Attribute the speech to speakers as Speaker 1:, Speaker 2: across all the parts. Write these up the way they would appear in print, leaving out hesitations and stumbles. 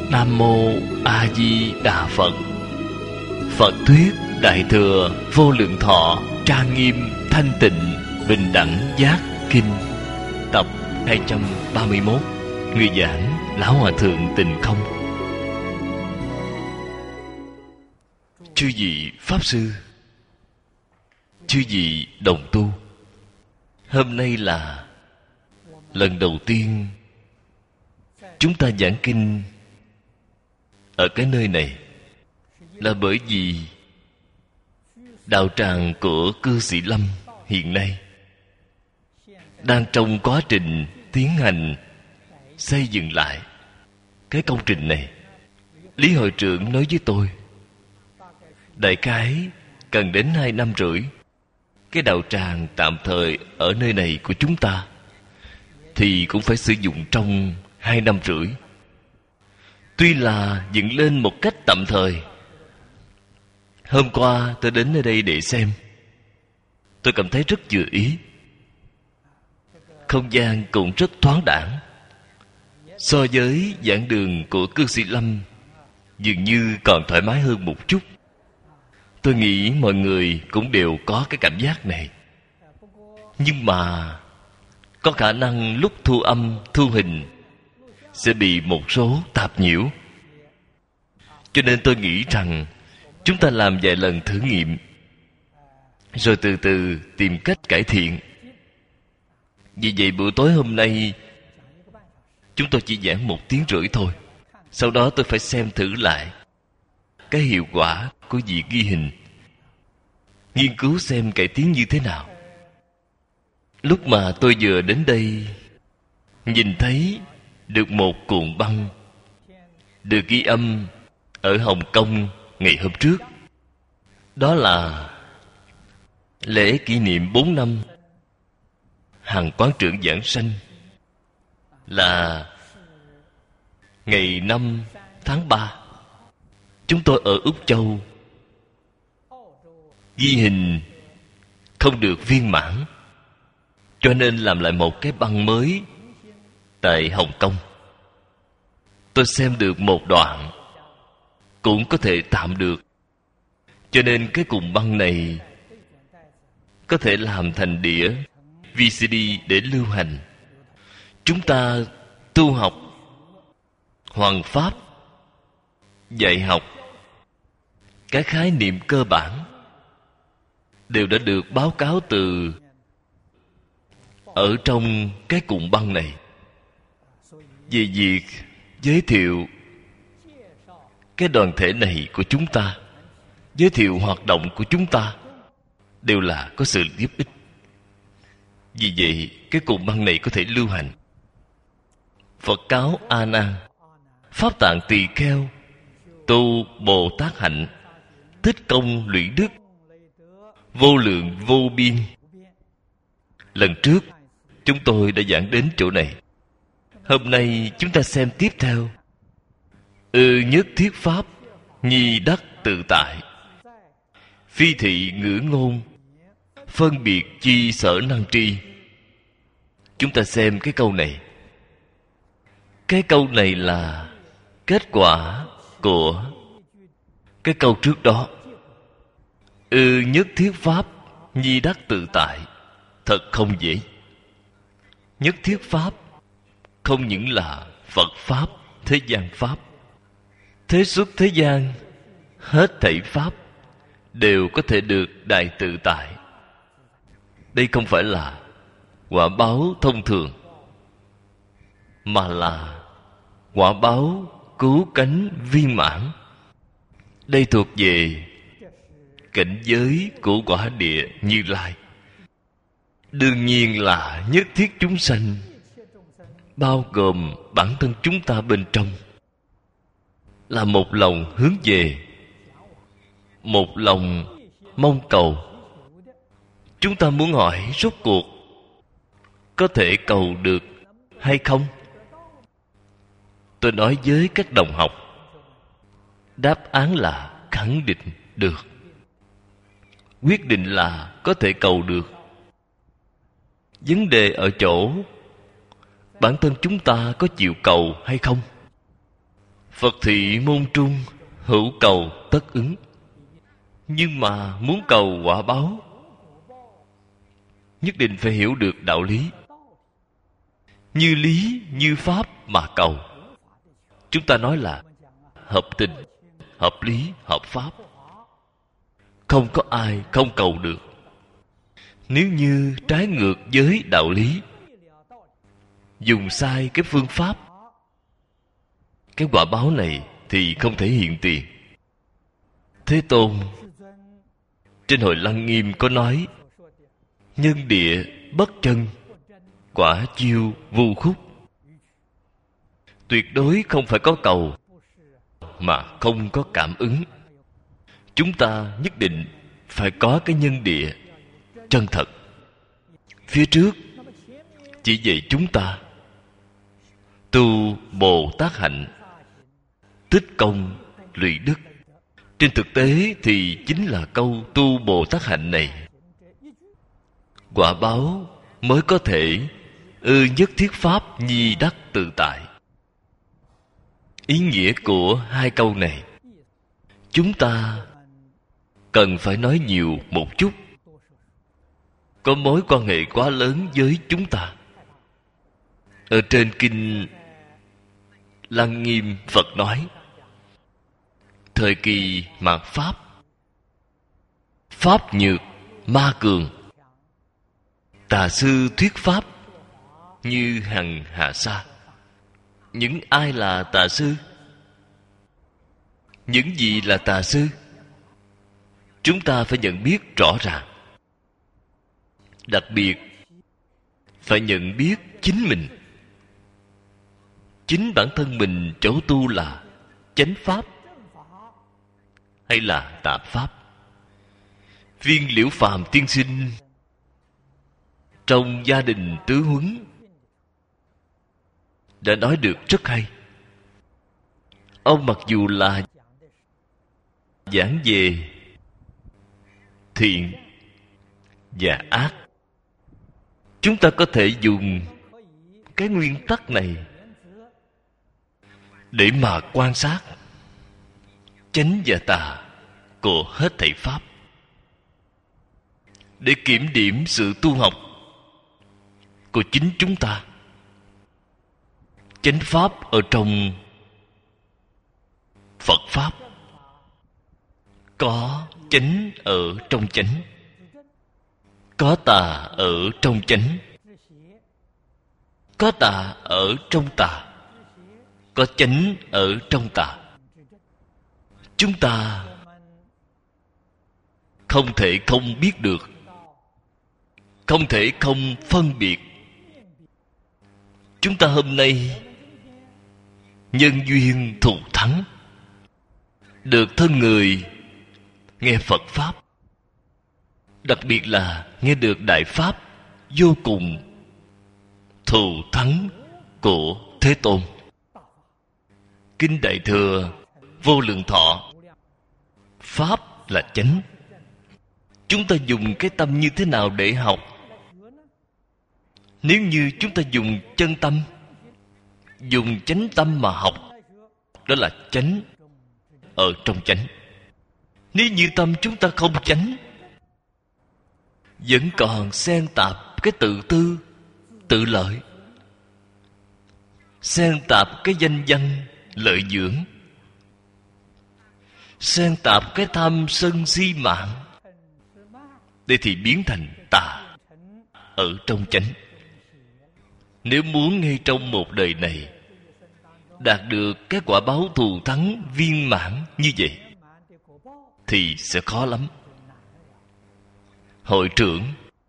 Speaker 1: Nam Mô A Di Đà Phật. Phật thuyết Đại thừa Vô Lượng Thọ Trang Nghiêm Thanh Tịnh Bình Đẳng Giác Kinh, tập 231. Người giảng Lão Hòa Thượng Tịnh Không. Chư vị Pháp Sư, chư vị đồng tu, hôm nay là lần đầu tiên chúng ta giảng kinh ở cái nơi này, là bởi vì đạo tràng của Cư Sĩ Lâm hiện nay đang trong quá trình tiến hành xây dựng lại cái công trình này. Lý hội trưởng nói với tôi, đại khái cần đến 2 năm rưỡi, cái đạo tràng tạm thời ở nơi này của chúng ta thì cũng phải sử dụng trong 2 năm rưỡi. Tuy là dựng lên một cách tạm thời. Hôm qua tôi đến nơi đây để xem, tôi cảm thấy rất vừa ý. Không gian cũng rất thoáng đãng. So với giảng đường của Cư Sĩ Lâm, dường như còn thoải mái hơn một chút. Tôi nghĩ mọi người cũng đều có cái cảm giác này. Nhưng mà có khả năng lúc thu âm, thu hình sẽ bị một số tạp nhiễu. Cho nên tôi nghĩ rằng chúng ta làm vài lần thử nghiệm, rồi từ từ tìm cách cải thiện. Vì vậy buổi tối hôm nay chúng tôi chỉ giảng 1 tiếng rưỡi thôi. Sau đó tôi phải xem thử lại cái hiệu quả của việc ghi hình, nghiên cứu xem cải tiến như thế nào. Lúc mà tôi vừa đến đây, nhìn thấy được một cuộn băng được ghi âm ở Hồng Kông ngày hôm trước. Đó là lễ kỷ niệm 4 năm Hằng Quán Trưởng giảng sanh, là ngày 5 tháng 3. Chúng tôi ở Úc Châu, ghi hình không được viên mãn, cho nên làm lại một cái băng mới tại Hồng Kông. Tôi xem được một đoạn cũng có thể tạm được, cho nên cái cuộn băng này có thể làm thành đĩa VCD để lưu hành. Chúng ta tu học Hoằng Pháp, dạy học cái khái niệm cơ bản đều đã được báo cáo từ ở trong cái cuộn băng này. Về việc giới thiệu cái đoàn thể này của chúng ta, giới thiệu hoạt động của chúng ta, đều là có sự giúp ích. Vì vậy cái cuộn băng này có thể lưu hành. Phật cáo A Nan, Pháp Tạng Tỳ Kheo, tu Bồ Tát hạnh, tích công lũy đức, vô lượng vô biên. Lần trước chúng tôi đã giảng đến chỗ này. Hôm nay chúng ta xem tiếp theo. Nhất thiết pháp, nhi đắc tự tại, phi thị ngữ ngôn, phân biệt chi sở năng tri. Chúng ta xem cái câu này. Cái câu này là kết quả của cái câu trước đó. Nhất thiết pháp, nhi đắc tự tại. Thật không dễ. Nhất thiết pháp không những là Phật Pháp, thế gian Pháp. Thế xuất thế gian, hết thảy Pháp đều có thể được đại tự tại. Đây không phải là quả báo thông thường, mà là quả báo cứu cánh viên mãn. Đây thuộc về cảnh giới của quả địa Như Lai. Đương nhiên là nhất thiết chúng sanh, bao gồm bản thân chúng ta bên trong, là một lòng hướng về, một lòng mong cầu. Chúng ta muốn hỏi rốt cuộc có thể cầu được hay không? Tôi nói với các đồng học, đáp án là khẳng định được. Quyết định là có thể cầu được. Vấn đề ở chỗ bản thân chúng ta có chịu cầu hay không. Phật thị môn trung, hữu cầu tất ứng. Nhưng mà muốn cầu quả báo, nhất định phải hiểu được đạo lý. Như lý, như pháp mà cầu. Chúng ta nói là hợp tình, hợp lý, hợp pháp. Không có ai không cầu được. Nếu như trái ngược với đạo lý, dùng sai cái phương pháp, cái quả báo này thì không thể hiện tiền. Thế Tôn trên Hội Lăng Nghiêm có nói: nhân địa bất chân, quả chiêu vu khúc. Tuyệt đối không phải có cầu mà không có cảm ứng. Chúng ta nhất định phải có cái nhân địa chân thật. Phía trước chỉ dạy chúng ta tu Bồ Tát hạnh, tích công lụy đức. Trên thực tế thì chính là câu tu Bồ Tát hạnh này, quả báo mới có thể ư nhất thiết pháp nhi đắc tự tại. Ý nghĩa của hai câu này chúng ta cần phải nói nhiều một chút, có mối quan hệ quá lớn với chúng ta. Ở trên kinh Lăng Nghiêm, Phật nói thời kỳ mạt Pháp, Pháp nhược ma cường, tà sư thuyết Pháp như hằng hạ sa. Những ai là tà sư? Những gì là tà sư? Chúng ta phải nhận biết rõ ràng. Đặc biệt phải nhận biết chính mình. Chính bản thân mình chỗ tu là chánh pháp hay là tà pháp? Viên Liễu Phàm tiên sinh trong Gia đình tứ huấn đã nói được rất hay. Ông mặc dù là giảng về thiện và ác, chúng ta có thể dùng cái nguyên tắc này để mà quan sát chánh và tà của hết thảy pháp, để kiểm điểm sự tu học của chính chúng ta. Chánh pháp ở trong Phật pháp, có chánh ở trong chánh, có tà ở trong chánh, có tà ở trong tà, có chánh ở trong tà. Chúng ta không thể không biết được, không thể không phân biệt. Chúng ta hôm nay nhân duyên thù thắng, được thân người nghe Phật pháp, đặc biệt là nghe được đại pháp vô cùng thù thắng của Thế Tôn. Kinh Đại Thừa Vô Lượng Thọ, pháp là chánh. Chúng ta dùng cái tâm như thế nào để học? Nếu như chúng ta dùng chân tâm, dùng chánh tâm mà học, đó là chánh ở trong chánh. Nếu như tâm chúng ta không chánh, vẫn còn xen tạp cái tự tư, tự lợi, xen tạp cái danh văn, lợi dưỡng, xen tạp cái tham sân si mạng, đây thì biến thành tà ở trong chánh. Nếu muốn ngay trong một đời này đạt được cái quả báo thù thắng viên mãn như vậy thì sẽ khó lắm. Hội trưởng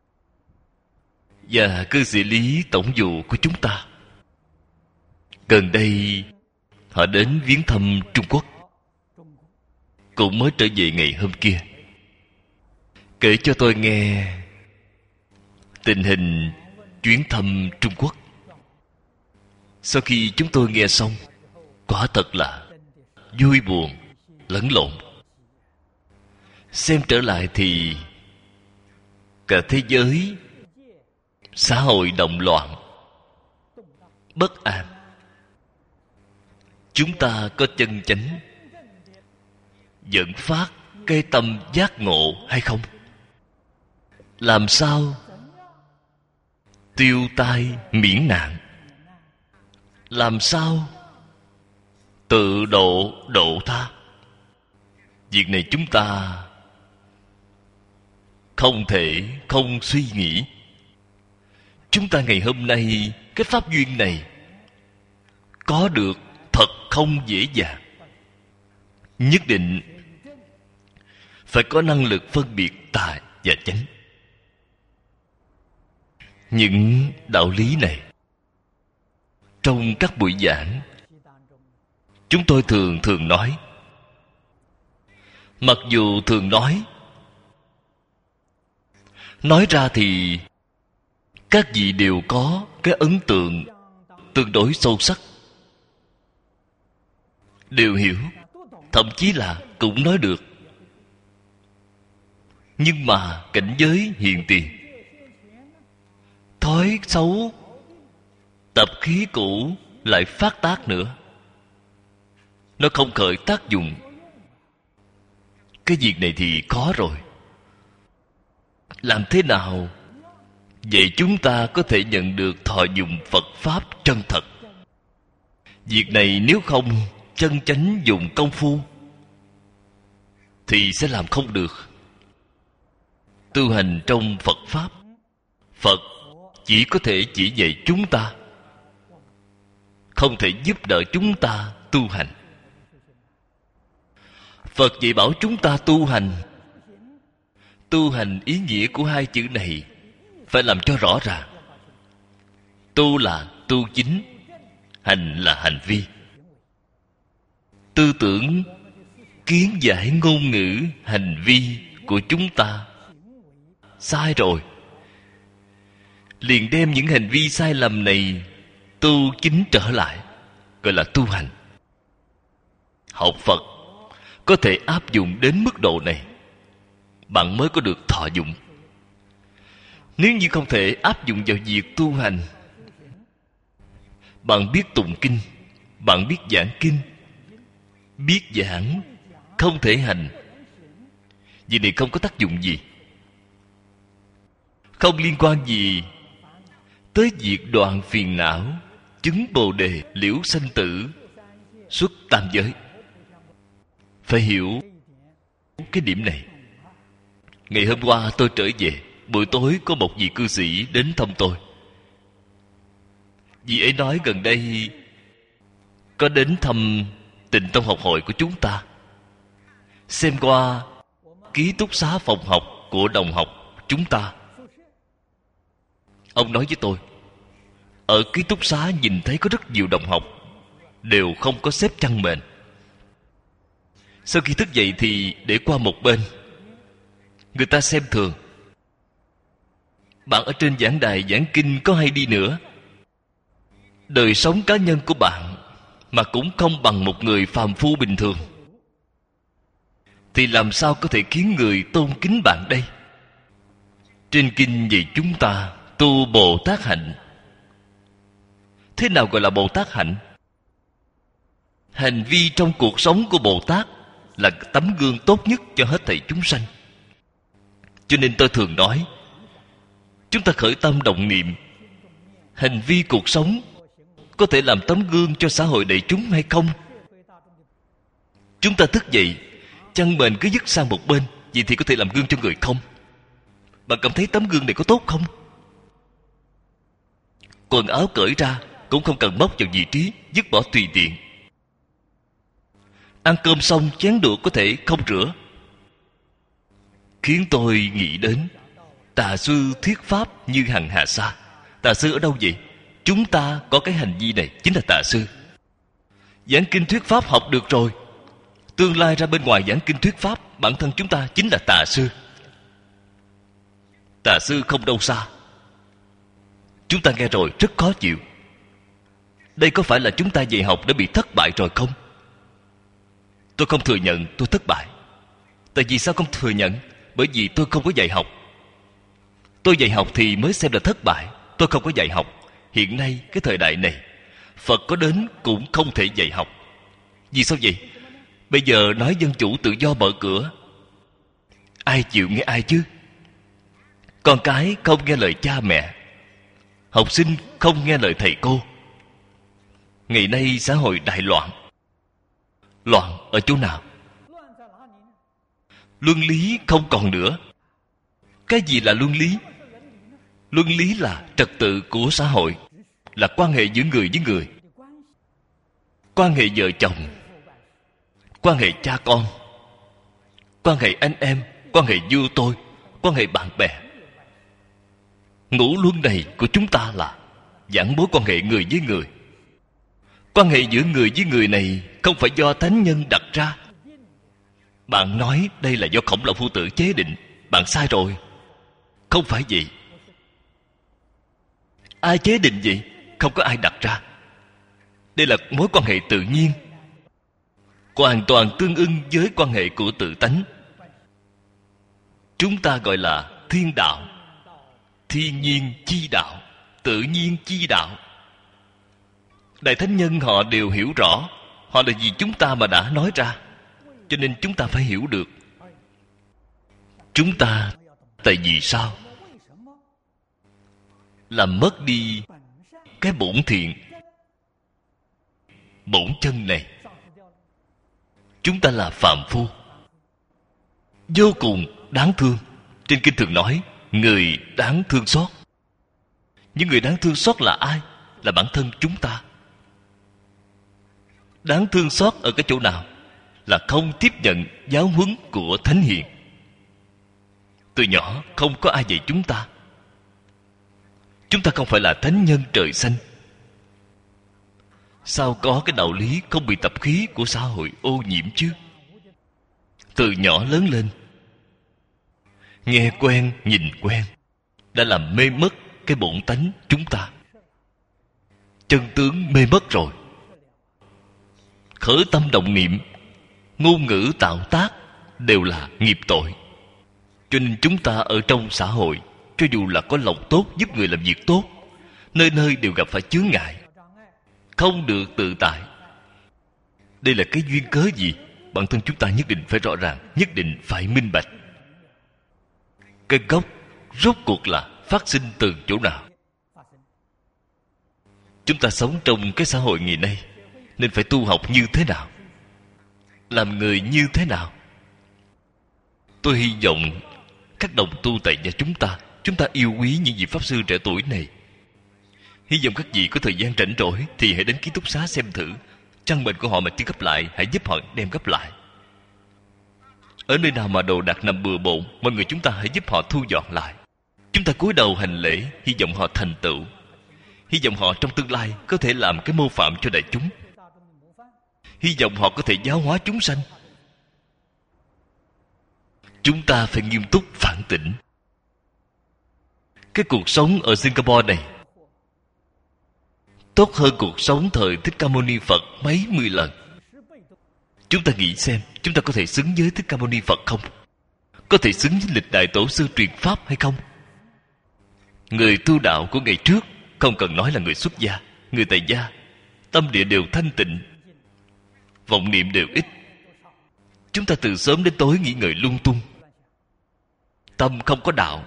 Speaker 1: và cư sĩ lý tổng vụ của chúng ta gần đây họ đến viếng thăm Trung Quốc, cũng mới trở về ngày hôm kia, kể cho tôi nghe tình hình chuyến thăm Trung Quốc. Sau khi chúng tôi nghe xong, quả thật là vui buồn lẫn lộn. Xem trở lại thì cả thế giới, xã hội động loạn, bất an. chúng ta có chân chánh dẫn phát cái tâm giác ngộ hay không? Làm sao tiêu tai miễn nạn? Làm sao tự độ độ tha? Việc này chúng ta không thể không suy nghĩ. Chúng ta ngày hôm nay cái pháp duyên này có được thật không dễ dàng. Nhất định phải có năng lực phân biệt tà và chánh. Những đạo lý này trong các buổi giảng chúng tôi thường nói. Mặc dù thường nói ra thì các vị đều có cái ấn tượng tương đối sâu sắc, đều hiểu, thậm chí là cũng nói được. Nhưng mà cảnh giới hiện tiền, thói xấu tập khí cũ lại phát tác nữa. Nó không khởi tác dụng. Cái việc này thì khó rồi. Làm thế nào vậy chúng ta có thể nhận được thọ dụng Phật Pháp chân thật? Việc này nếu không chân chánh dùng công phu thì sẽ làm không được. Tu hành trong Phật Pháp, Phật chỉ có thể chỉ dạy chúng ta, không thể giúp đỡ chúng ta tu hành. Phật dạy bảo chúng ta tu hành. Tu hành ý nghĩa của hai chữ này phải làm cho rõ ràng. Tu là tu chính, hành là hành vi. Tư tưởng, kiến giải, ngôn ngữ, hành vi của chúng ta sai rồi, liền đem những hành vi sai lầm này tu chính trở lại, gọi là tu hành. Học Phật có thể áp dụng đến mức độ này, bạn mới có được thọ dụng. Nếu như không thể áp dụng vào việc tu hành, bạn biết tụng kinh, bạn biết giảng kinh, biết giảng, không thể hành, vì này không có tác dụng gì, không liên quan gì tới việc đoạn phiền não, chứng bồ đề, liễu sanh tử, xuất tam giới. Phải hiểu cái điểm này. Ngày hôm qua tôi trở về, buổi tối có một vị cư sĩ đến thăm tôi. Vị ấy nói gần đây có đến thăm Tịnh Tông học hội của chúng ta, xem qua ký túc xá phòng học của đồng học chúng ta. Ông nói với tôi, ở ký túc xá nhìn thấy có rất nhiều đồng học đều không có xếp chăn mền. Sau khi thức dậy thì để qua một bên, người ta xem thường. Bạn ở trên giảng đài giảng kinh có hay đi nữa, đời sống cá nhân của bạn mà cũng không bằng một người phàm phu bình thường, thì làm sao có thể khiến người tôn kính bạn đây? Trên kinh dạy chúng ta tu Bồ Tát hạnh. Thế nào gọi là Bồ Tát hạnh? Hành vi trong cuộc sống của Bồ Tát là tấm gương tốt nhất cho hết thảy chúng sanh. Cho nên tôi thường nói, chúng ta khởi tâm động niệm, hành vi cuộc sống có thể làm tấm gương cho xã hội đại chúng hay không? Chúng ta thức dậy, chăn mền cứ dứt sang một bên, vậy thì có thể làm gương cho người không? Bạn cảm thấy tấm gương này có tốt không? Quần áo cởi ra cũng không cần móc vào vị trí, dứt bỏ tùy tiện. Ăn cơm xong chén đũa có thể không rửa. Khiến tôi nghĩ đến Tà sư thuyết pháp như hằng hà sa. Tà sư ở đâu vậy? Chúng ta có cái hành vi này chính là tà sư. Giảng kinh thuyết pháp học được rồi, tương lai ra bên ngoài giảng kinh thuyết pháp, bản thân chúng ta chính là tà sư. Tà sư không đâu xa. Chúng ta nghe rồi rất khó chịu. Đây có phải là chúng ta dạy học đã bị thất bại rồi không? Tôi không thừa nhận tôi thất bại. Tại vì sao không thừa nhận? Bởi vì tôi không có dạy học. Tôi dạy học thì mới xem là thất bại. Tôi không có dạy học. Hiện nay cái thời đại này, Phật có đến cũng không thể dạy học. Vì sao vậy? Bây giờ nói dân chủ tự do mở cửa, ai chịu nghe ai chứ? Con cái không nghe lời cha mẹ, học sinh không nghe lời thầy cô. Ngày nay xã hội đại loạn. Loạn ở chỗ nào? Luân lý không còn nữa. Cái gì là luân lý? Luân lý là trật tự của xã hội, là quan hệ giữa người với người, quan hệ vợ chồng, quan hệ cha con, quan hệ anh em, quan hệ vua tôi, quan hệ bạn bè. Ngũ luân này của chúng ta là giảng mối quan hệ người với người. Quan hệ giữa người với người này không phải do thánh nhân đặt ra. Bạn nói đây là do Khổng Lão Phu Tử chế định, bạn sai rồi. Không phải vậy. Ai chế định vậy? Không có ai đặt ra. Đây là mối quan hệ tự nhiên, hoàn toàn tương ưng với quan hệ của tự tánh. Chúng ta gọi là thiên đạo, thiên nhiên chi đạo, tự nhiên chi đạo. Đại thánh nhân họ đều hiểu rõ. Họ là vì chúng ta mà đã nói ra, cho nên chúng ta phải hiểu được. Chúng ta tại vì sao làm mất đi cái bổn thiện, bổn chân này? Chúng ta là phàm phu, vô cùng đáng thương. Trên kinh thường nói người đáng thương xót. Những người đáng thương xót là ai? Là bản thân chúng ta. Đáng thương xót ở cái chỗ nào? Là không tiếp nhận giáo huấn của thánh hiền. Từ nhỏ không có ai dạy chúng ta. Chúng ta không phải là thánh nhân trời xanh. Sao có cái đạo lý không bị tập khí của xã hội ô nhiễm chứ? Từ nhỏ lớn lên, nghe quen, nhìn quen, đã làm mê mất cái bổn tánh chúng ta. Chân tướng mê mất rồi. Khởi tâm động niệm, ngôn ngữ tạo tác đều là nghiệp tội. Cho nên chúng ta ở trong xã hội, cho dù là có lòng tốt giúp người làm việc tốt, nơi nơi đều gặp phải chướng ngại, không được tự tại. Đây là cái duyên cớ gì? Bản thân chúng ta nhất định phải rõ ràng, nhất định phải minh bạch. Cái gốc rốt cuộc là phát sinh từ chỗ nào? Chúng ta sống trong cái xã hội ngày nay, nên phải tu học như thế nào, làm người như thế nào. Tôi hy vọng các đồng tu tại gia chúng ta yêu quý những vị pháp sư trẻ tuổi này. Hy vọng các vị có thời gian rảnh rỗi thì hãy đến ký túc xá xem thử. Căn bệnh của họ mà chưa gấp lại, hãy giúp họ đem gấp lại. Ở nơi nào mà đồ đạc nằm bừa bộn, mọi người chúng ta hãy giúp họ thu dọn lại. Chúng ta cúi đầu hành lễ, hy vọng họ thành tựu, hy vọng họ trong tương lai có thể làm cái mô phạm cho đại chúng, hy vọng họ có thể giáo hóa chúng sanh. Chúng ta phải nghiêm túc phản tỉnh. Cái cuộc sống ở Singapore này tốt hơn cuộc sống thời Thích Ca Mâu Ni Phật mấy mươi lần. Chúng ta nghĩ xem, chúng ta có thể xứng với Thích Ca Mâu Ni Phật không? Có thể xứng với lịch đại tổ sư truyền pháp hay không? Người tu đạo của ngày trước, không cần nói là người xuất gia, người tại gia, tâm địa đều thanh tịnh, vọng niệm đều ít. Chúng ta từ sớm đến tối nghĩ ngợi lung tung, tâm không có đạo.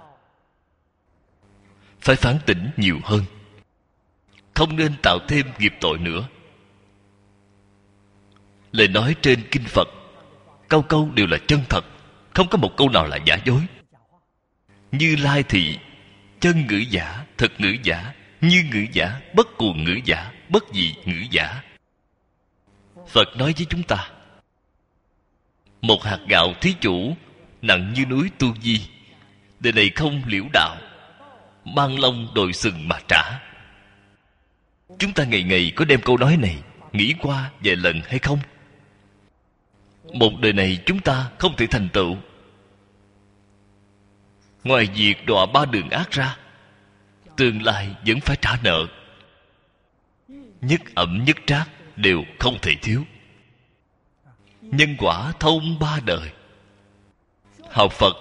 Speaker 1: Phải phản tỉnh nhiều hơn, không nên tạo thêm nghiệp tội nữa. Lời nói trên kinh Phật, câu câu đều là chân thật, không có một câu nào là giả dối. Như Lai thị, chân ngữ giả, thực ngữ giả, như ngữ giả, bất cuồng ngữ giả, bất dị ngữ giả. Phật nói với chúng ta, một hạt gạo thí chủ, nặng như núi tu di, đời này không liễu đạo, mang lông đội sừng mà trả. Chúng ta ngày ngày có đem câu nói này nghĩ qua vài lần hay không? Một đời này chúng ta không thể thành tựu, ngoài việc đọa ba đường ác ra, tương lai vẫn phải trả nợ. Nhất ẩm nhất trác đều không thể thiếu. Nhân quả thông ba đời. Học Phật,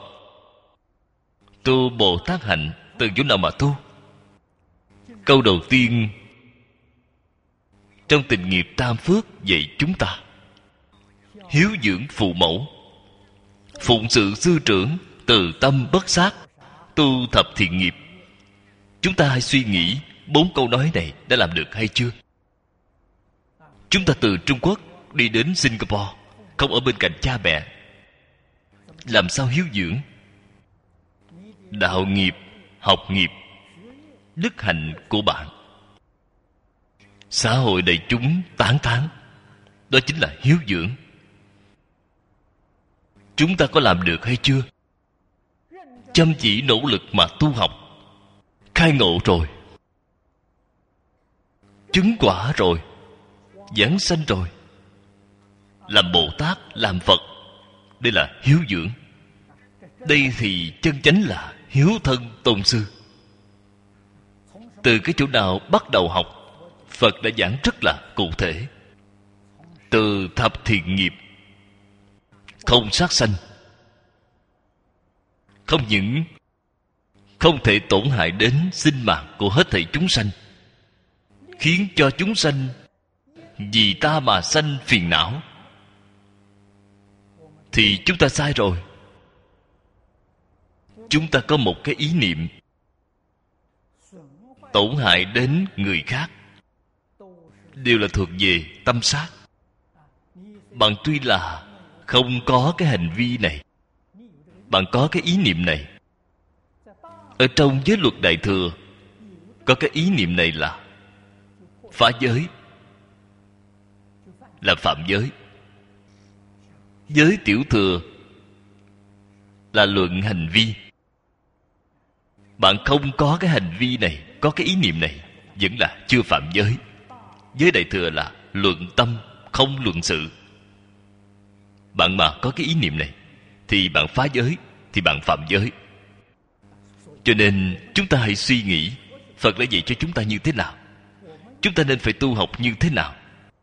Speaker 1: tu Bồ Tát hạnh, từ chỗ nào mà tu? Câu đầu tiên trong tình nghiệp tam phước dạy chúng ta hiếu dưỡng phụ mẫu, phụng sự sư trưởng, từ tâm bất sát, tu thập thiện nghiệp. Chúng ta hãy suy nghĩ 4 câu nói này đã làm được hay chưa? Chúng ta từ Trung Quốc đi đến Singapore, không ở bên cạnh cha mẹ, làm sao hiếu dưỡng? Đạo nghiệp, học nghiệp, đức hạnh của bạn, xã hội đại chúng tán thán, đó chính là hiếu dưỡng. Chúng ta có làm được hay chưa? Chăm chỉ nỗ lực mà tu học, khai ngộ rồi, chứng quả rồi, giảng sanh rồi, làm Bồ Tát, làm Phật, đây là hiếu dưỡng. Đây thì chân chánh là hiếu thân tôn sư. Từ cái chỗ nào bắt đầu học, Phật đã giảng rất là cụ thể. Từ thập thiện nghiệp, không sát sanh, không những không thể tổn hại đến sinh mạng của hết thảy chúng sanh, khiến cho chúng sanh vì ta mà sanh phiền não, thì chúng ta sai rồi. Chúng ta có một cái ý niệm tổn hại đến người khác, đều là thuộc về tâm sát. Bạn tuy là không có cái hành vi này, bạn có cái ý niệm này. Ở trong giới luật Đại Thừa có cái ý niệm này là phá giới, là phạm giới. Giới Tiểu Thừa là luận hành vi. Bạn không có cái hành vi này, có cái ý niệm này, vẫn là chưa phạm giới. Giới Đại Thừa là luận tâm, không luận sự. Bạn mà có cái ý niệm này thì bạn phá giới, thì bạn phạm giới. Cho nên chúng ta hãy suy nghĩ Phật đã dạy cho chúng ta như thế nào, chúng ta nên phải tu học như thế nào.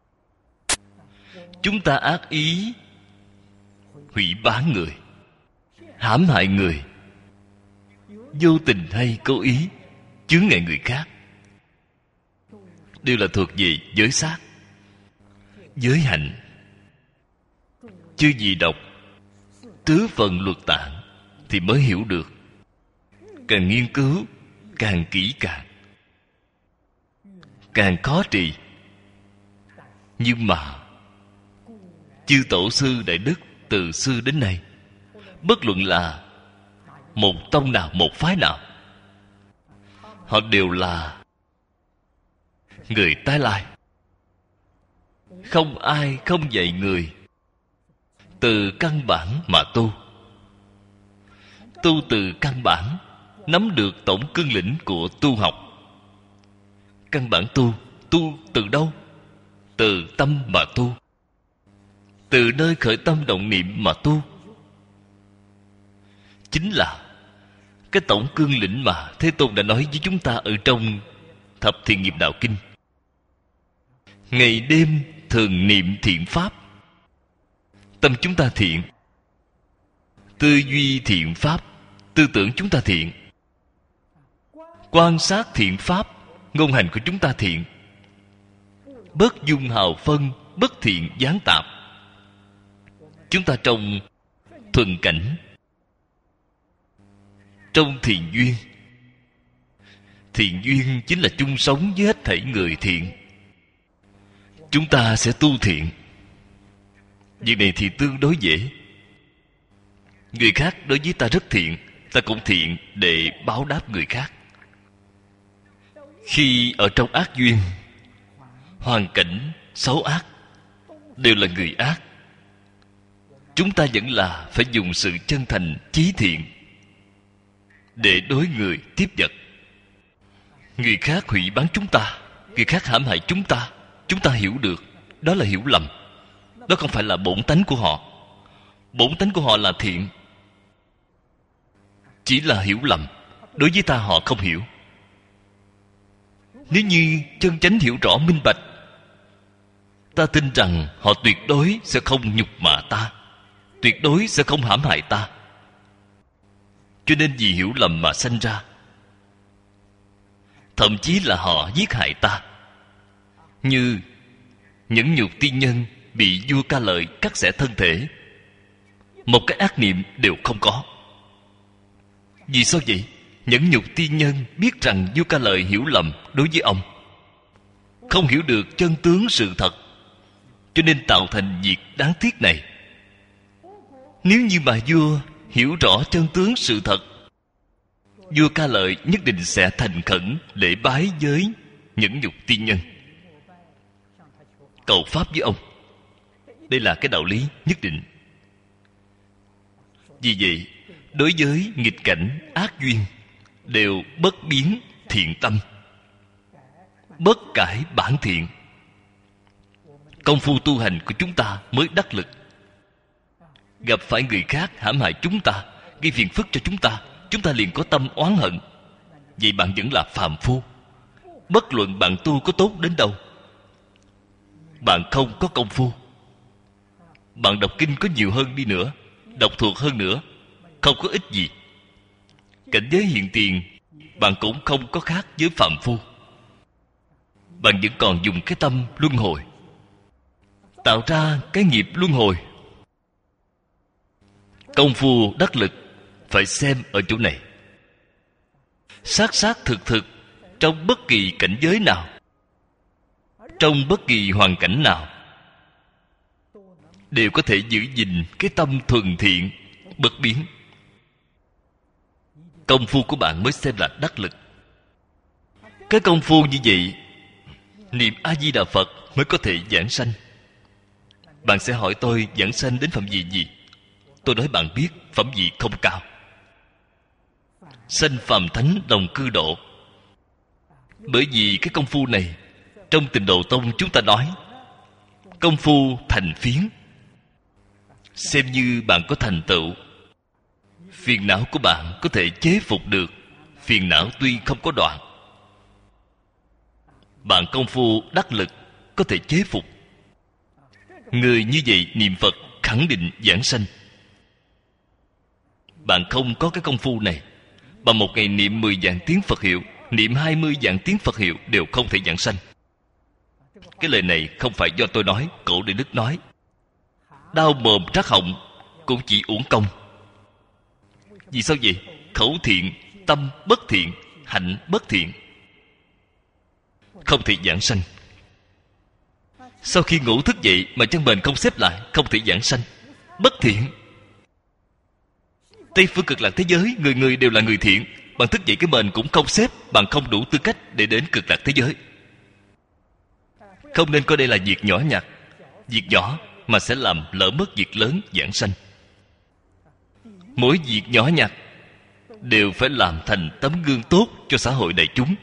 Speaker 1: Chúng ta ác ý hủy bán người, hãm hại người, vô tình hay cố ý chướng ngại người khác, đều là thuộc về giới sát. Giới hạnh, chư gì đọc tứ phần luật tạng thì mới hiểu được. Càng nghiên cứu càng kỹ càng, càng khó trì. Nhưng mà chư tổ sư đại đức từ xưa đến nay, bất luận là một tông nào, một phái nào, họ đều là người tái lai. Không ai không dạy người từ căn bản mà tu. Tu từ căn bản, nắm được tổng cương lĩnh của tu học. Căn bản tu, tu từ đâu? Từ tâm mà tu, từ nơi khởi tâm động niệm mà tu. Chính là cái tổng cương lĩnh mà Thế Tôn đã nói với chúng ta ở trong Thập Thiện Nghiệp Đạo Kinh. Ngày đêm thường niệm thiện pháp, tâm chúng ta thiện, tư duy thiện pháp, tư tưởng chúng ta thiện, quan sát thiện pháp, ngôn hành của chúng ta thiện, bất dung hào phân, bất thiện gián tạp. Chúng ta trong thuần cảnh, trong thiện duyên. Thiện duyên chính là chung sống với hết thảy người thiện. Chúng ta sẽ tu thiện. Việc này thì tương đối dễ. Người khác đối với ta rất thiện, ta cũng thiện để báo đáp người khác. Khi ở trong ác duyên, hoàn cảnh xấu ác, đều là người ác, chúng ta vẫn là phải dùng sự chân thành chí thiện để đối người tiếp vật. Người khác hủy bán chúng ta, người khác hãm hại chúng ta hiểu được, đó là hiểu lầm. Đó không phải là bổn tánh của họ. Bổn tánh của họ là thiện, chỉ là hiểu lầm. Đối với ta họ không hiểu. Nếu như chân chánh hiểu rõ minh bạch, ta tin rằng họ tuyệt đối sẽ không nhục mạ ta, tuyệt đối sẽ không hãm hại ta. Cho nên vì hiểu lầm mà sanh ra, thậm chí là họ giết hại ta. Như nhẫn nhục tiên nhân bị vua Ca Lợi cắt xẻ thân thể, một cái ác niệm đều không có. Vì sao vậy? Nhẫn nhục tiên nhân biết rằng vua Ca Lợi hiểu lầm đối với ông, không hiểu được chân tướng sự thật, cho nên tạo thành việc đáng tiếc này. Nếu như mà vua hiểu rõ chân tướng sự thật, vua Ca Lợi nhất định sẽ thành khẩn lễ bái với nhẫn nhục tiên nhân, cầu pháp với ông. Đây là cái đạo lý nhất định. Vì vậy, đối với nghịch cảnh ác duyên đều bất biến thiện tâm, bất cải bản thiện. Công phu tu hành của chúng ta mới đắc lực. Gặp phải người khác hãm hại chúng ta, gây phiền phức cho chúng ta liền có tâm oán hận. Vậy bạn vẫn là phàm phu. Bất luận bạn tu có tốt đến đâu, bạn không có công phu, bạn đọc kinh có nhiều hơn đi nữa, đọc thuộc hơn nữa, không có ích gì. Cảnh giới hiện tiền bạn cũng không có khác với phàm phu. Bạn vẫn còn dùng cái tâm luân hồi, tạo ra cái nghiệp luân hồi. Công phu đắc lực phải xem ở chỗ này. Xác xác thực thực, trong bất kỳ cảnh giới nào, trong bất kỳ hoàn cảnh nào, đều có thể giữ gìn cái tâm thuần thiện bất biến. Công phu của bạn mới xem là đắc lực. Cái công phu như vậy, niệm A Di Đà Phật mới có thể giảng sanh. Bạn sẽ hỏi tôi giảng sanh đến phẩm vị gì? Tôi nói bạn biết, phẩm vị không cao. Sanh phàm thánh đồng cư độ. Bởi vì cái công phu này, trong Tịnh Độ Tông chúng ta nói công phu thành phiến. Xem như bạn có thành tựu, phiền não của bạn có thể chế phục được. Phiền não tuy không có đoạn, bạn công phu đắc lực có thể chế phục. Người như vậy niệm Phật khẳng định giảng sanh. Bạn không có cái công phu này, bằng một ngày niệm 10 vạn tiếng Phật hiệu, niệm 20 vạn tiếng Phật hiệu đều không thể giảng sanh. Cái lời này không phải do tôi nói, Cổ Đại Đức nói. Đau mồm trát họng cũng chỉ uổng công. Vì sao vậy? Khẩu thiện, tâm bất thiện, hạnh bất thiện, không thể giảng sanh. Sau khi ngủ thức dậy mà chân bền không xếp lại, không thể giảng sanh. Bất thiện. Tây phương cực lạc thế giới, người người đều là người thiện. Bạn thức dậy cái bền cũng không xếp, bạn không đủ tư cách để đến cực lạc thế giới. Không nên coi đây là việc nhỏ nhặt, việc nhỏ mà sẽ làm lỡ mất việc lớn giảng sanh. Mỗi việc nhỏ nhặt đều phải làm thành tấm gương tốt cho xã hội đại chúng,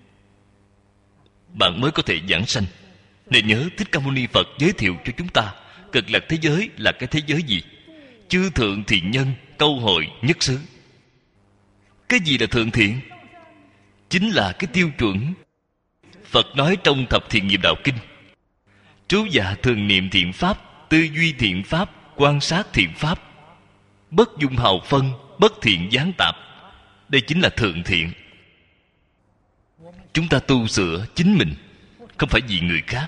Speaker 1: bạn mới có thể giảng sanh. Nên nhớ Thích Ca Mâu Ni Phật giới thiệu cho chúng ta cực lạc thế giới là cái thế giới gì? Chư thượng thiện nhân câu hội nhất xứ. Cái gì là thượng thiện? Chính là cái tiêu chuẩn Phật nói trong Thập Thiện Nghiệp Đạo Kinh. Trú dạ thường niệm thiện pháp, tư duy thiện pháp, quan sát thiện pháp, bất dung hào phân, bất thiện gián tạp. Đây chính là thượng thiện. Chúng ta tu sửa chính mình, không phải vì người khác.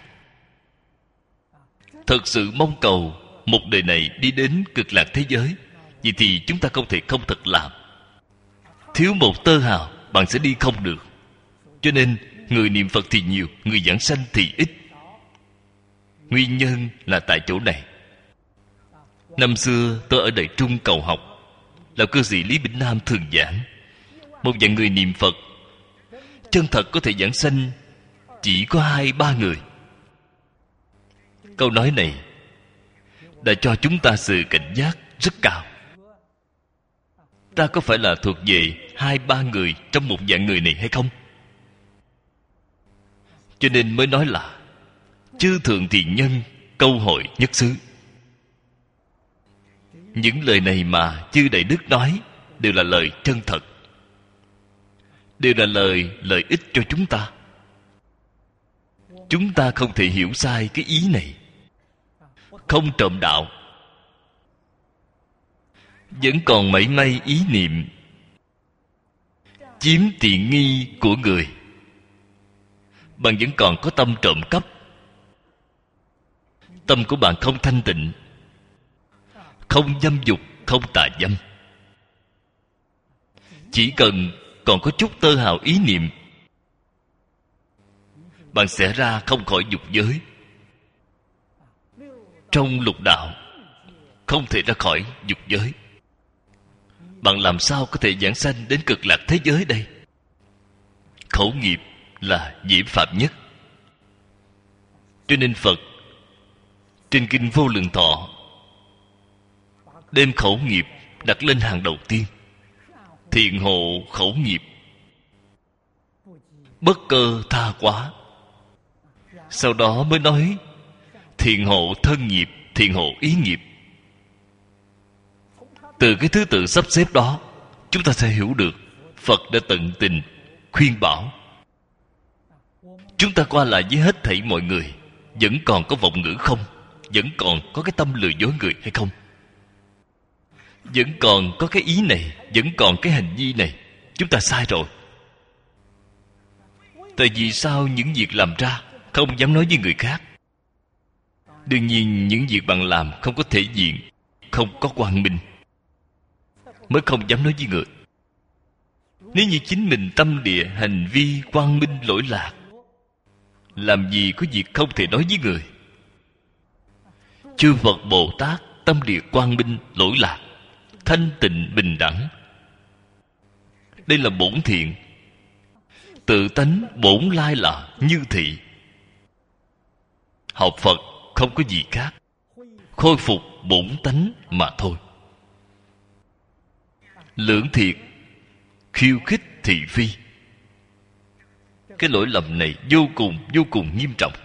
Speaker 1: Thật sự mong cầu một đời này đi đến cực lạc thế giới, vậy thì chúng ta không thể không thật làm. Thiếu một tơ hào, bạn sẽ đi không được. Cho nên người niệm Phật thì nhiều, người giảng sanh thì ít. Nguyên nhân là tại chỗ này. Năm xưa tôi ở Đại Trung cầu học, lão cư sĩ Lý Bỉnh Nam thường giảng, một vạn người niệm Phật, chân thật có thể giảng sanh chỉ có 2-3 người. Câu nói này đã cho chúng ta sự cảnh giác rất cao. Ta có phải là thuộc về 2-3 người trong một vạn người này hay không? Cho nên mới nói là chư thượng thiện nhân câu hội nhất xứ. Những lời này mà chư Đại Đức nói đều là lời chân thật, đều là lợi ích cho chúng ta. Chúng ta không thể hiểu sai cái ý này. Không trộm đạo, vẫn còn mảy may ý niệm chiếm tiện nghi của người, bạn vẫn còn có tâm trộm cắp, tâm của bạn không thanh tịnh, không dâm dục, không tà dâm, chỉ cần còn có chút tơ hào ý niệm, bạn sẽ ra không khỏi dục giới. Trong lục đạo không thể ra khỏi dục giới. Bạn làm sao có thể giảng sanh đến cực lạc thế giới đây? Khẩu nghiệp là nhiễm phạm nhất. Cho nên Phật trên kinh Vô Lượng Thọ đem khẩu nghiệp đặt lên hàng đầu tiên. Thiện hộ khẩu nghiệp, bất cơ tha quá. Sau đó mới nói thiện hộ thân nghiệp, thiện hộ ý nghiệp. Từ cái thứ tự sắp xếp đó, chúng ta sẽ hiểu được Phật đã tận tình khuyên bảo. Chúng ta qua lại với hết thảy mọi người, vẫn còn có vọng ngữ không? Vẫn còn có cái tâm lừa dối người hay không? Vẫn còn có cái ý này, vẫn còn cái hành vi này, chúng ta sai rồi. Tại vì sao những việc làm ra không dám nói với người khác? Đương nhiên những việc bạn làm không có thể diện, không có quang minh, mới không dám nói với người. Nếu như chính mình tâm địa hành vi quang minh lỗi lạc, làm gì có việc không thể nói với người. Chư Phật Bồ Tát tâm địa quang minh lỗi lạc, thanh tịnh bình đẳng. Đây là bổn thiện. Tự tánh bổn lai là như thị. Học Phật không có gì khác, khôi phục bổn tánh mà thôi. Lưỡng thiệt, khiêu khích thị phi. Cái lỗi lầm này vô cùng nghiêm trọng.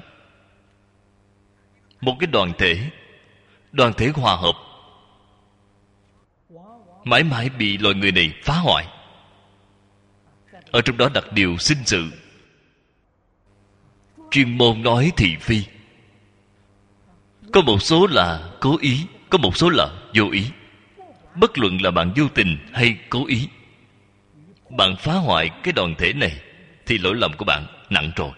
Speaker 1: Một cái đoàn thể hòa hợp mãi mãi bị loài người này phá hoại. Ở trong đó đặt điều sinh sự, chuyên môn nói thị phi. Có một số là cố ý, có một số là vô ý. Bất luận là bạn vô tình hay cố ý, bạn phá hoại cái đoàn thể này thì lỗi lầm của bạn nặng rồi.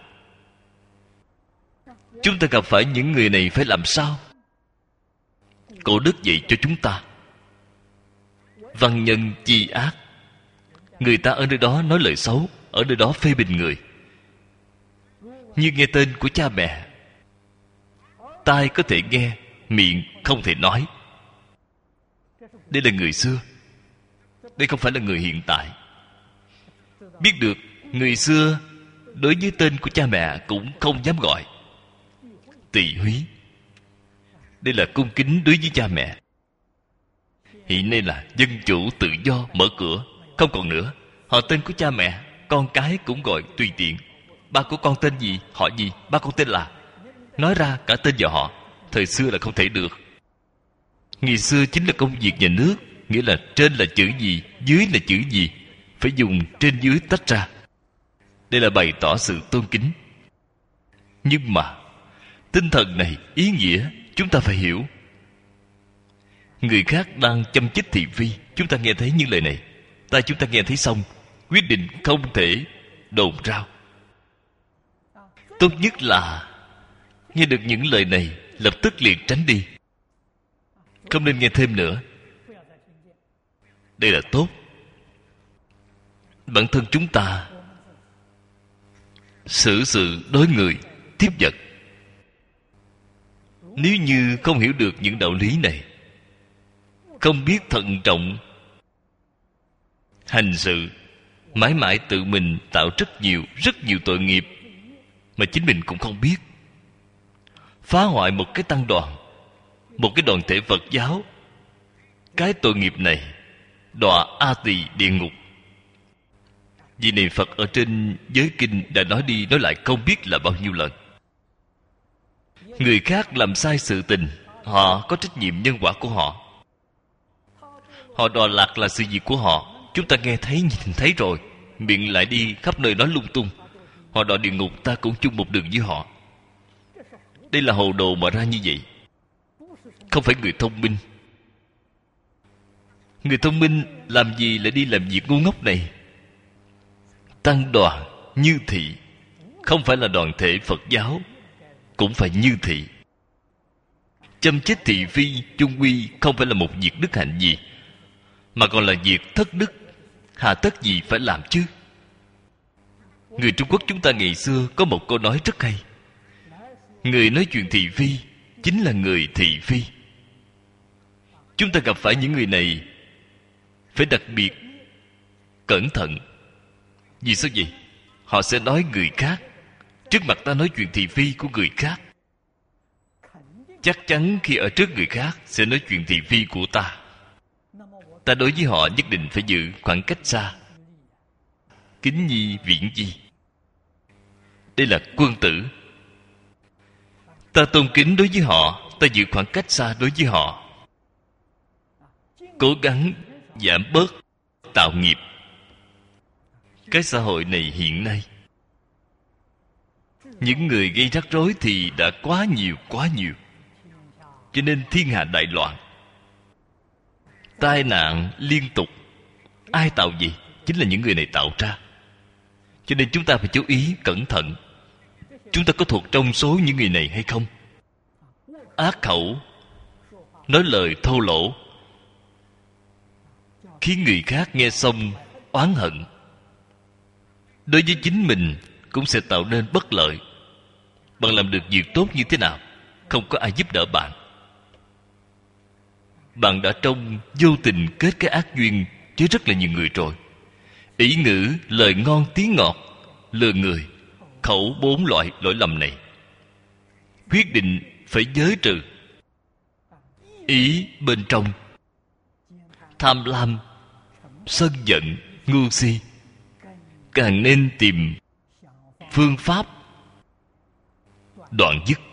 Speaker 1: Chúng ta gặp phải những người này phải làm sao? Cổ đức dạy cho chúng ta: văn nhân chi ác. Người ta ở nơi đó nói lời xấu, ở nơi đó phê bình người. Như nghe tên của cha mẹ, tai có thể nghe, miệng không thể nói. Đây là người xưa, đây không phải là người hiện tại. Biết được người xưa đối với tên của cha mẹ cũng không dám gọi. Tỳ húy, đây là cung kính đối với cha mẹ. Hiện nay là dân chủ tự do mở cửa, không còn nữa. Họ tên của cha mẹ, con cái cũng gọi tùy tiện. Ba của con tên gì, họ gì, ba con tên là. Nói ra cả tên và họ. Thời xưa là không thể được. Ngày xưa chính là công việc nhà nước, nghĩa là trên là chữ gì, dưới là chữ gì, phải dùng trên dưới tách ra. Đây là bày tỏ sự tôn kính. Nhưng mà tinh thần này, ý nghĩa chúng ta phải hiểu. Người khác đang châm chích thị phi, chúng ta nghe thấy những lời này, tai chúng ta nghe thấy xong, quyết định không thể đồn rao. Tốt nhất là nghe được những lời này lập tức liền tránh đi, không nên nghe thêm nữa. Đây là tốt. Bản thân chúng ta xử sự đối người tiếp vật, nếu như không hiểu được những đạo lý này, không biết thận trọng hành sự, mãi mãi tự mình tạo rất nhiều tội nghiệp mà chính mình cũng không biết. Phá hoại một cái tăng đoàn, một cái đoàn thể Phật giáo. Cái tội nghiệp này đọa A Tỳ địa ngục. Vì này Phật ở trên giới kinh đã nói đi nói lại không biết là bao nhiêu lần. Người khác làm sai sự tình, họ có trách nhiệm nhân quả của họ. Họ đọa lạc là sự việc của họ, chúng ta nghe thấy nhìn thấy rồi, miệng lại đi khắp nơi nói lung tung. Họ đọa địa ngục, ta cũng chung một đường với họ. Đây là hồ đồ mà ra như vậy, không phải người thông minh. Người thông minh làm gì lại đi làm việc ngu ngốc này? Tăng đoàn như thị, không phải là đoàn thể Phật giáo cũng phải như thị. Châm chết thị phi chung quy không phải là một việc đức hạnh gì, mà còn là việc thất đức. Hà tất gì phải làm chứ? Người Trung Quốc chúng ta ngày xưa có một câu nói rất hay: người nói chuyện thị phi chính là người thị phi. Chúng ta gặp phải những người này phải đặc biệt cẩn thận. Vì sao vậy? Họ sẽ nói người khác trước mặt ta, nói chuyện thị phi của người khác. Chắc chắn khi ở trước người khác sẽ nói chuyện thị phi của ta. Ta đối với họ nhất định phải giữ khoảng cách xa, kính nhi viễn nhi. Đây là quân tử. Ta tôn kính đối với họ, ta giữ khoảng cách xa đối với họ, cố gắng giảm bớt tạo nghiệp. Cái xã hội này hiện nay, những người gây rắc rối thì đã quá nhiều, cho nên thiên hạ đại loạn, tai nạn liên tục. Ai tạo gì? Chính là những người này tạo ra. Cho nên chúng ta phải chú ý cẩn thận. Chúng ta có thuộc trong số những người này hay không? Ác khẩu, nói lời thô lỗ, khiến người khác nghe xong oán hận. Đối với chính mình cũng sẽ tạo nên bất lợi. Bạn làm được việc tốt như thế nào, không có ai giúp đỡ bạn. Bạn đã trong vô tình kết cái ác duyên với rất là nhiều người rồi. Ý ngữ, lời ngon tiếng ngọt, lừa người, khẩu 4 loại lỗi lầm này quyết định phải giới trừ. Ý bên trong, tham lam, sân giận, ngu si, càng nên tìm phương pháp đoạn dứt.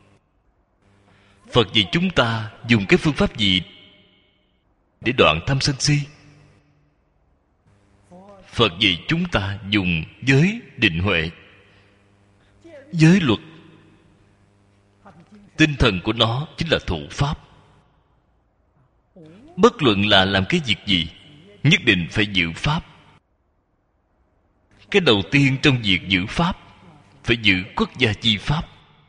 Speaker 1: Phật dạy chúng ta dùng cái phương pháp gì để đoạn tham sân si? Phật dạy chúng ta dùng giới định huệ, giới luật. Tinh thần của nó chính là thụ pháp. Bất luận là làm cái việc gì, nhất định phải giữ pháp. Cái đầu tiên trong việc giữ pháp, phải giữ quốc gia chi pháp.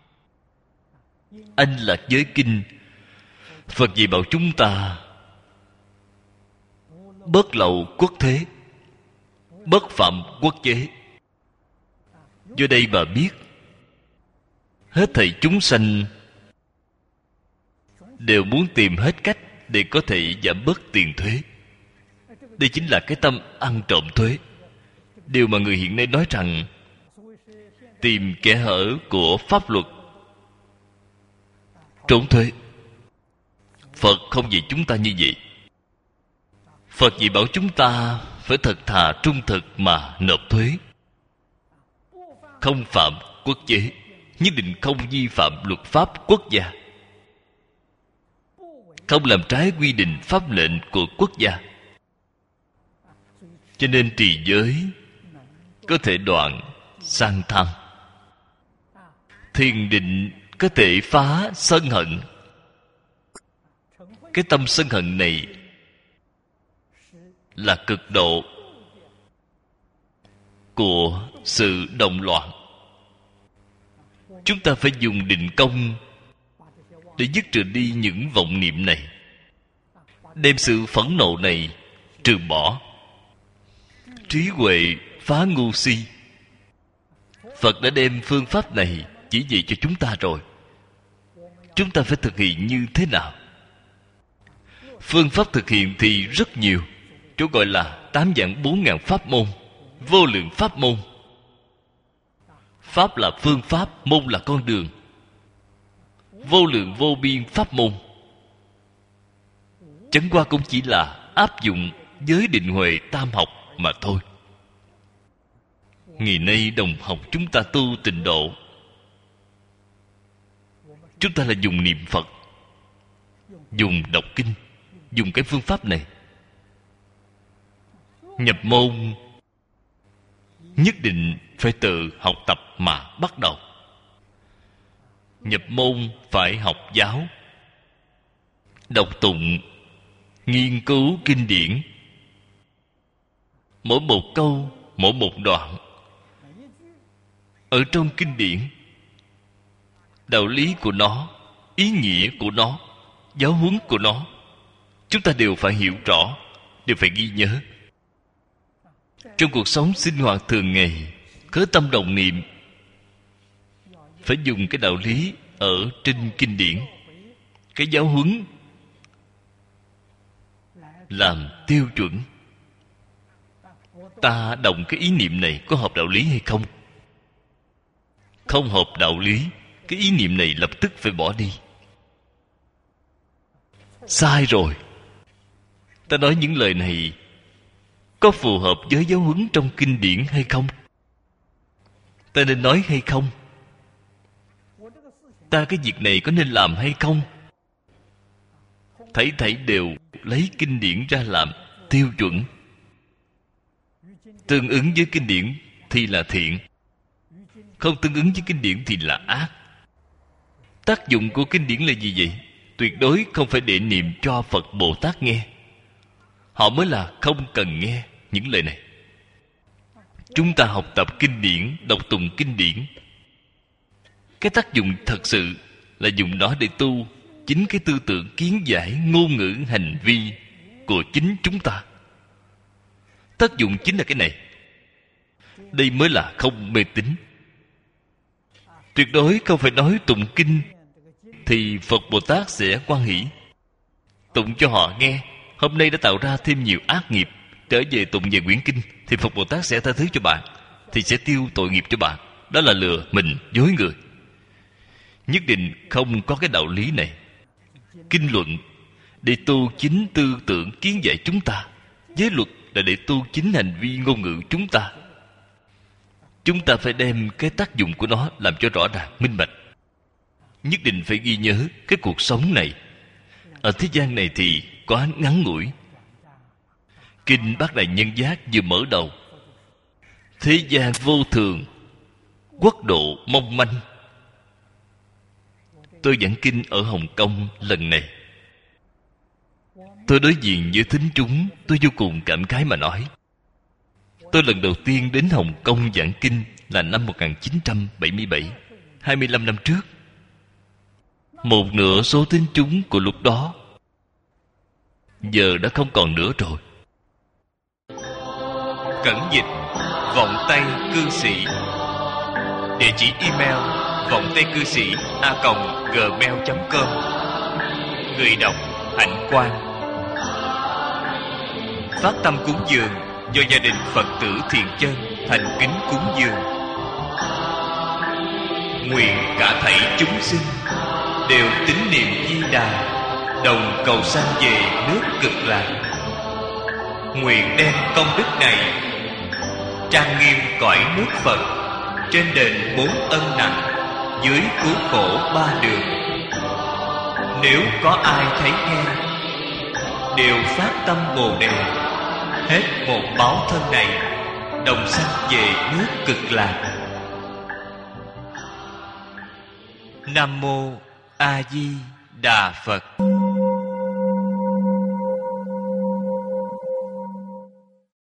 Speaker 1: Anh Lạc Giới Kinh, Phật dạy bảo chúng ta bất lậu quốc thế, bất phạm quốc chế. Do đây bà biết, hết thảy chúng sanh đều muốn tìm hết cách để có thể giảm bớt tiền thuế. Đây chính là cái tâm ăn trộm thuế. Điều mà người hiện nay nói rằng tìm kẽ hở của pháp luật trốn thuế. Phật không dạy chúng ta như vậy. Phật dạy bảo chúng ta phải thật thà trung thực mà nộp thuế, không phạm quốc chế, nhất định không vi phạm luật pháp quốc gia, không làm trái quy định pháp lệnh của quốc gia. Cho nên trì giới có thể đoạn sang tham, thiền định có thể phá sân hận. Cái tâm sân hận này là cực độ của sự động loạn. Chúng ta phải dùng định công để dứt trừ đi những vọng niệm này, đem sự phẫn nộ này trừ bỏ. Trí huệ phá ngu si. Phật đã đem phương pháp này chỉ dạy cho chúng ta rồi. Chúng ta phải thực hiện như thế nào? Phương pháp thực hiện thì rất nhiều. Chỗ gọi là 8 vạn 4.000 pháp môn, vô lượng pháp môn. Pháp là phương pháp, môn là con đường. Vô lượng vô biên pháp môn. Chẳng qua cũng chỉ là áp dụng giới định huệ tam học mà thôi. Ngày nay đồng học chúng ta tu tịnh độ, chúng ta là dùng niệm Phật, dùng đọc kinh, dùng cái phương pháp này. Nhập môn nhất định phải tự học tập mà bắt đầu. Nhập môn phải học giáo, đọc tụng, nghiên cứu kinh điển. Mỗi một câu, mỗi một đoạn ở trong kinh điển, đạo lý của nó, ý nghĩa của nó, giáo huấn của nó, chúng ta đều phải hiểu rõ, đều phải ghi nhớ. Trong cuộc sống sinh hoạt thường ngày, khởi tâm động niệm phải dùng cái đạo lý ở trên kinh điển, cái giáo huấn làm tiêu chuẩn. Ta động cái ý niệm này có hợp đạo lý hay không? Không hợp đạo lý, cái ý niệm này lập tức phải bỏ đi. Sai rồi. Ta nói những lời này có phù hợp với giáo huấn trong kinh điển hay không? Ta nên nói hay không? Ta cái việc này có nên làm hay không? Thảy đều lấy kinh điển ra làm tiêu chuẩn. Tương ứng với kinh điển thì là thiện, không tương ứng với kinh điển thì là ác. Tác dụng của kinh điển là gì vậy? Tuyệt đối không phải để niệm cho Phật Bồ Tát nghe. Họ mới là không cần nghe những lời này. Chúng ta học tập kinh điển, đọc tụng kinh điển, cái tác dụng thật sự là dùng nó để tu chính cái tư tưởng, kiến giải, ngôn ngữ, hành vi của chính chúng ta. Tác dụng chính là cái này. Đây mới là không mê tín. Tuyệt đối không phải nói tụng kinh thì Phật Bồ Tát sẽ hoan hỷ. Tụng cho họ nghe. Hôm nay đã tạo ra thêm nhiều ác nghiệp, trở về tụng về quyển kinh thì Phật Bồ Tát sẽ tha thứ cho bạn, thì sẽ tiêu tội nghiệp cho bạn. Đó là lừa mình, dối người. Nhất định không có cái đạo lý này. Kinh luận để tu chính tư tưởng kiến giải chúng ta, giới luật là để tu chính hành vi ngôn ngữ chúng ta. Chúng ta phải đem cái tác dụng của nó làm cho rõ ràng, minh bạch. Nhất định phải ghi nhớ cái cuộc sống này ở thế gian này thì quá ngắn ngủi. Kinh Bát Đại Nhân Giác vừa mở đầu, thế gian vô thường, quốc độ mong manh. Tôi giảng kinh ở Hồng Kông lần này, tôi đối diện với thính chúng, tôi vô cùng cảm khái mà nói. Tôi lần đầu tiên đến Hồng Kông giảng kinh là năm 1977, 25 năm trước. Một nửa số thính chúng của lúc đó giờ đã không còn nữa rồi. Cẩn dịch vọng tây cư sĩ. Địa chỉ email vọng tây cư sĩ @gmail.com. Người đọc Hạnh Quang. Phát tâm cúng dường do gia đình Phật tử Thiện Chân thành kính cúng dường. Nguyện cả thảy chúng sinh đều tín niệm Di Đà, đồng cầu sanh về nước Cực Lạc. Nguyện đem công đức này trang nghiêm cõi nước Phật, trên đền 4 ân nặng, dưới cứu khổ 3 đường. Nếu có ai thấy nghe, đều phát tâm Bồ Đề, hết một báo thân này, đồng sanh về nước Cực Lạc. Nam mô A Di Đà Phật.